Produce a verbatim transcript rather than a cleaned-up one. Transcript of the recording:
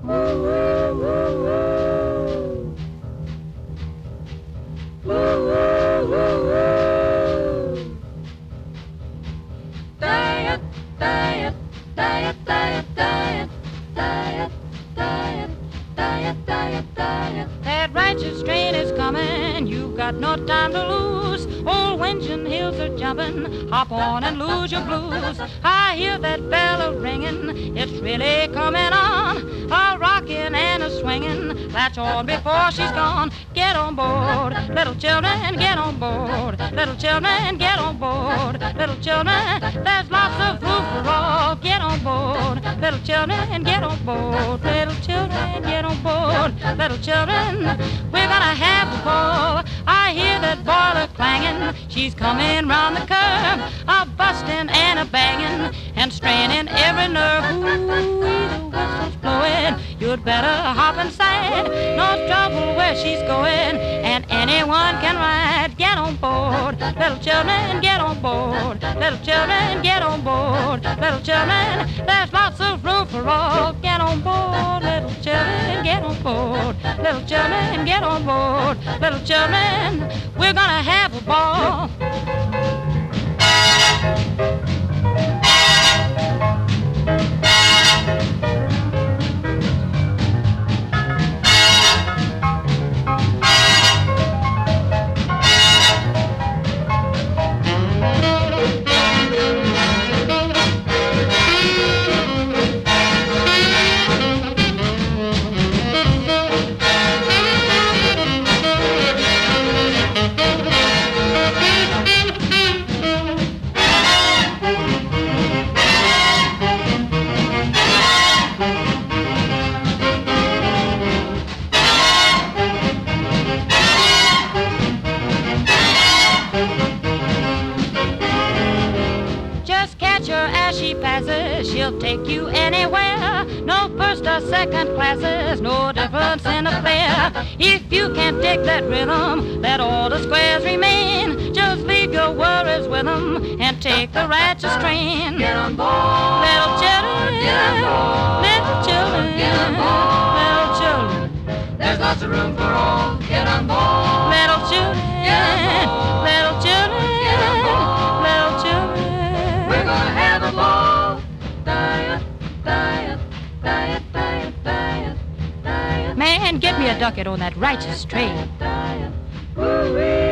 Diet, diet, diet, diet, diet, diet, diet, diet, diet, diet. That righteous train is coming, you've got no time to lose. Old Winchon hills are jumping, hop on and lose your blues. I hear that bell ringing, it's really coming on. A rocking and a swinging, that's on before she's gone. Get on board, little children, get on board. Little children, get on board. Little children, there's lots of room for all. Get on board, little children, get on board. Little children, get on board. Little children, we're gonna have a ball. I hear that boiler clanging, she's coming round the curve, a busting and a banging and straining every nerve. Ooh, the whistle's blowing, you'd better hop inside. No trouble where she's going, and anyone can ride. Get on board, little children, get on board. Little children, get on board. Little children, there's lots of room for all. Get on board, little children, get on board. Little children, get on board. Little children, we're gonna have a ball. She'll take you anywhere. No first or second classes, no difference in the fare. If you can't take that rhythm, let all the squares remain. Just leave your worries with them and take the righteous train. Get on board, little children, get on board, little children, get on board, little children. There's lots of room for all. Get on board, little children, get on board, little children, get on board, little children. We're gonna have a ball. Diet, diet, diet, diet, diet, diet. Man, get me a ducat on that righteous train. Diet, diet. Woo-wee.